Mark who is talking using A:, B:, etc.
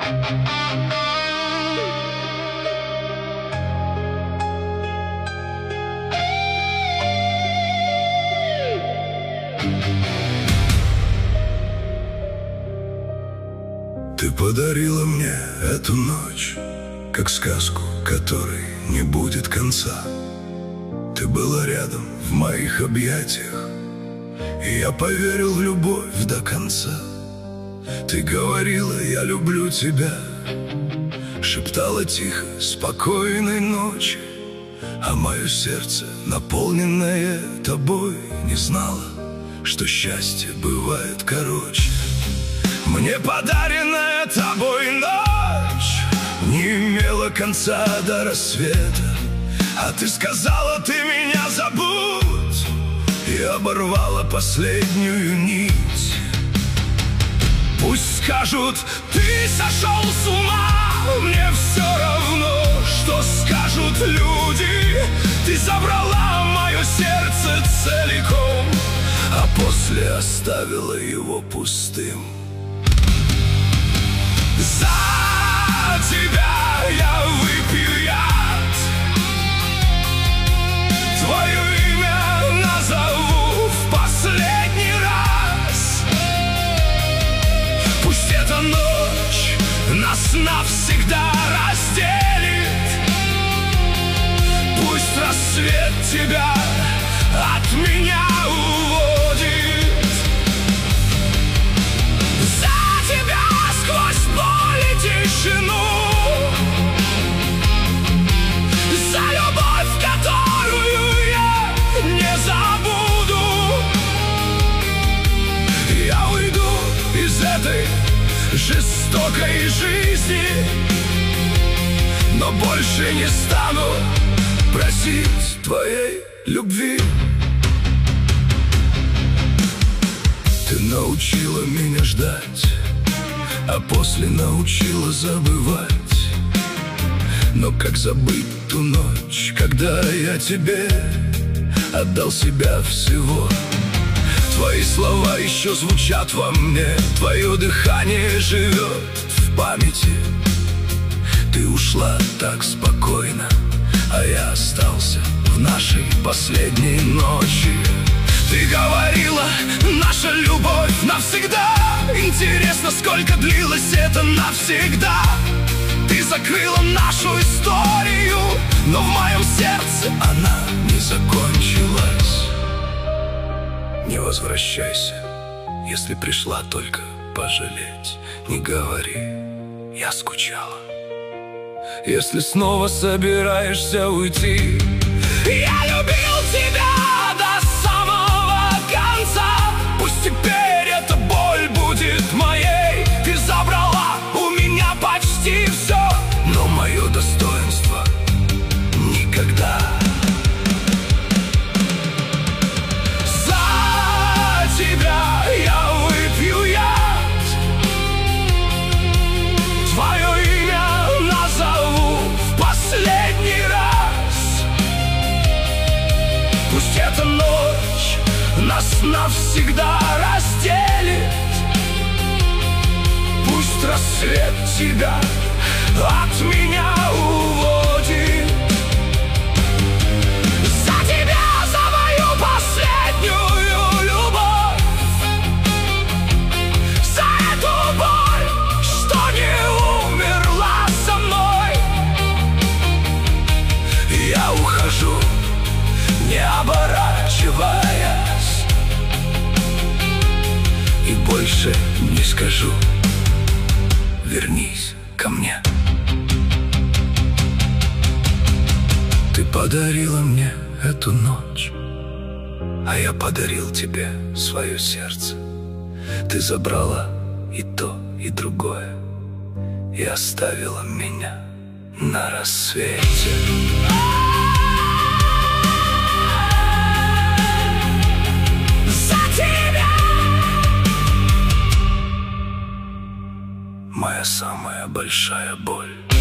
A: Ты подарила мне эту ночь, как сказку, которой не будет конца. Ты была рядом в моих объятиях, и я поверил в любовь до конца. Ты говорила: я люблю тебя, шептала тихо: спокойной ночи. А мое сердце, наполненное тобой, не знало, что счастье бывает короче. Мне подаренная тобой ночь не имела конца до рассвета, а ты сказала: ты меня забудь, и оборвала последнюю нить. Пусть скажут: ты сошел с ума, мне все равно, что скажут люди. Ты забрала мое сердце целиком, а после оставила его пустым. За тебя я выпью яд, твое имя назову в последний раз. Пусть эта ночь нас навсегда разделит, пусть рассвет тебя от меня уводит. За тебя сквозь боль и тишину, за любовь, которую я не забуду. Я уйду из этой жестокой жизни, но больше не стану просить твоей любви. Ты научила меня ждать, а после научила забывать. Но как забыть ту ночь, когда я тебе отдал себя всего? Твои слова еще звучат во мне, твое дыхание живет в памяти. Ты ушла так спокойно, а я остался в нашей последней ночи. Ты говорила: наша любовь навсегда. Интересно, сколько длилось это навсегда? Ты закрыла нашу историю, но в моем сердце она не закончилась. Не возвращайся, если пришла только пожалеть. Не говори: я скучала. Если снова собираешься уйти, я любил тебя до самого конца. Пусть теперь эта боль будет моей. Ты забрала у меня почти все, но мое достоинство никогда. За тебя я выпью яд, твое имя назову в последний раз. Пусть эта ночь нас навсегда разделит, пусть рассвет тебя от меня уводит. За тебя, за мою последнюю любовь, за эту боль, что не умерла со мной. Я ухожу, не оборачиваясь, и больше не скажу: вернись ко мне. Ты подарила мне эту ночь, а я подарил тебе свое сердце. Ты забрала и то, и другое, и оставила меня на рассвете. Моя самая большая боль.